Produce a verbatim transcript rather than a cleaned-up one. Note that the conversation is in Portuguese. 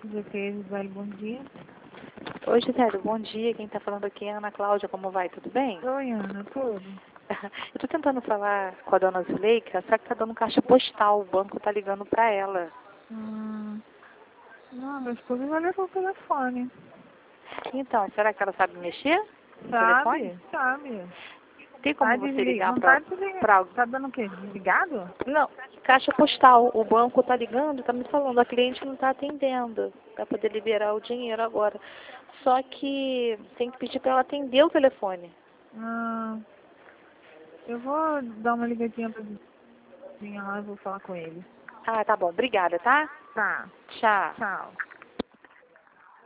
G P, Gisele, bom dia. Oi, Gisele, bom dia. Quem está falando aqui é a Ana Cláudia. Como vai? Tudo bem? Oi, Ana, tudo? Eu estou tentando falar com a dona Zuleika, só que está dando caixa postal. O banco está ligando para ela. Hum, não, meu esposo já levou o telefone. Então, será que ela sabe mexer no telefone? Sabe, sabe. Tem Tá como você desligado. ligar Não tá para... desligado. Pra... Tá dando o quê? Desligado? Não, caixa postal. O banco está ligando, está me falando. A cliente não está atendendo para poder liberar o dinheiro agora. Só que tem que pedir para ela atender o telefone. Ah, eu vou dar uma ligadinha pra vizinha lá e vou falar com ele. Ah, tá bom. Obrigada, tá? Tá, Tchau. tchau.